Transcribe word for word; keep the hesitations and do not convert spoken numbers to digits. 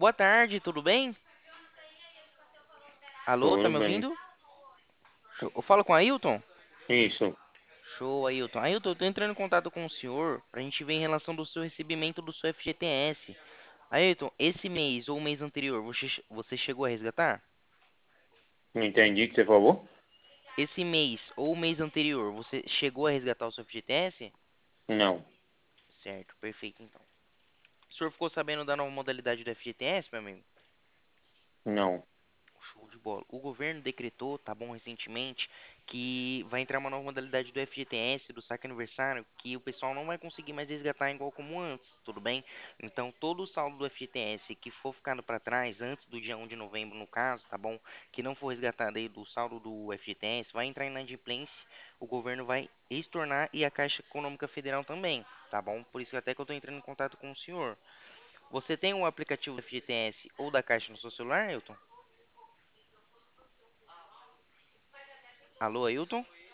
boa tarde, tudo bem? Alô, tá Tudo me bem. ouvindo? Show. Eu falo com a Ailton? Isso, Show, Ailton. Ailton, eu tô entrando em contato com o senhor pra gente ver em relação do seu recebimento do seu F G T S. Ailton, esse mês ou o mês anterior, você, você chegou a resgatar? não entendi o que você falou? Esse mês ou o mês anterior, você chegou a resgatar o seu F G T S? Não, Certo, perfeito então. O senhor ficou sabendo da nova modalidade do F G T S, meu amigo? não. Show de bola. O governo decretou, tá bom, recentemente, que vai entrar uma nova modalidade do F G T S, do saque aniversário, que o pessoal não vai conseguir mais resgatar igual como antes, tudo bem? Então, todo o saldo do F G T S que for ficando para trás, antes do dia um de novembro, no caso, tá bom? Que não for resgatado aí do saldo do F G T S, vai entrar em inadimplência, o governo vai estornar e a Caixa Econômica Federal também, tá bom? Por isso que até que eu tô entrando em contato com o senhor. Você tem o aplicativo do F G T S ou da Caixa no seu celular, Ailton? Alô, Ailton?